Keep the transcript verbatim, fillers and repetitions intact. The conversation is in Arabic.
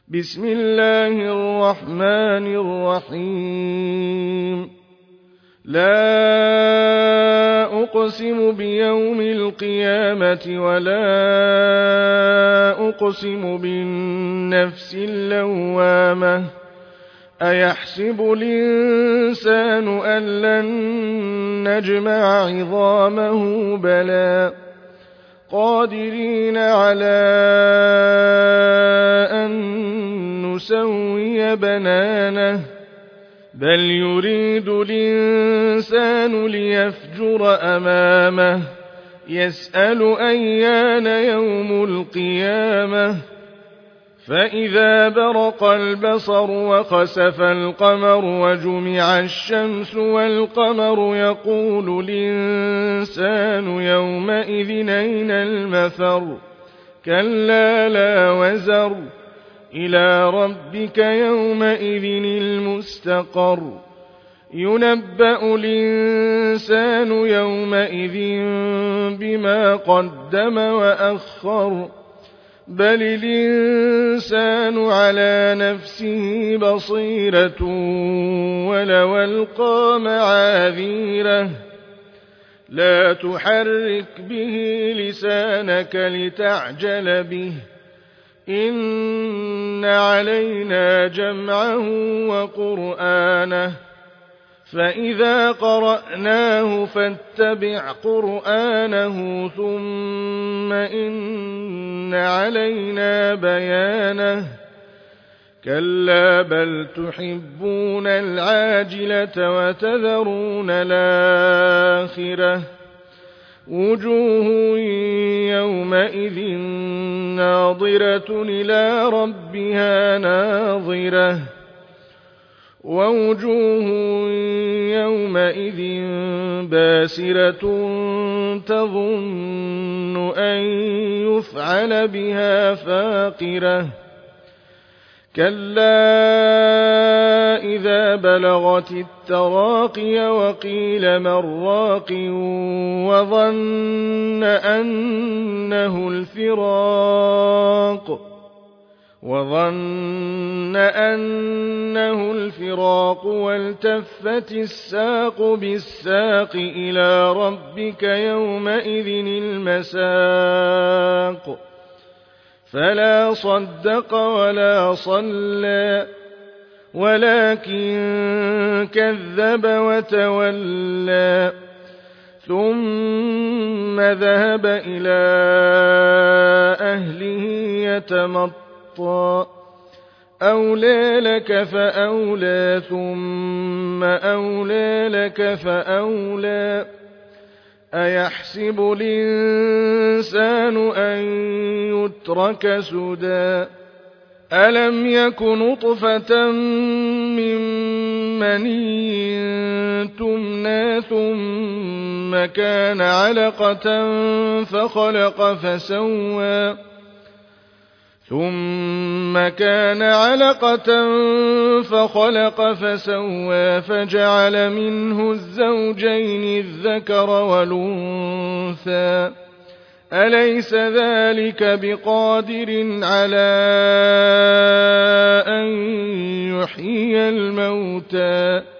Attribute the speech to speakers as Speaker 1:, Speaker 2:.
Speaker 1: بسم الله الرحمن الرحيم لا أقسم بيوم القيامة ولا أقسم بالنفس اللوامة أيحسب الإنسان أن لن نجمع عظامه بلى قادرين على أن نسوي بنانه بل يريد الإنسان ليفجر أمامه يسأل أيان يوم القيامة فإذا برق البصر وخسف القمر وجمع الشمس والقمر يقول الإنسان يومئذ أين المفر كلا لا وزر إلى ربك يومئذ المستقر ينبأ الإنسان يومئذ بما قدم وأخر بل الإنسان على نفسه بصيرة ولو ألقى معاذيره لا تحرك به لسانك لتعجل به إن علينا جمعه وقرآنه فإذا قرأناه فاتبع قرآنه ثم إن علينا بيانه كلا بل تحبون العاجلة وتذرون الآخرة وجوه يومئذ ناظرة إلى ربها ناظرة ووجوه يومئذ باسرة تظن أن يفعل بها فاقرة كلا إذا بلغت التراقي وقيل من راق وظن أنه الفراق وظن أنه الفراق والتفت الساق بالساق إلى ربك يومئذ المساق فلا صدق ولا صلى ولكن كذب وتولى ثم ذهب إلى أهله يتمطى أولى لك فأولى ثم أولى لك فأولى أيحسب الإنسان أن يترك سدى ألم يك نطفة من مني تمنى ثم كان علقة فخلق فسوى ثم كان علقة فخلق فسوى فجعل منه الزوجين الذكر والأنثى أليس ذلك بقادر على أن يحيي الموتى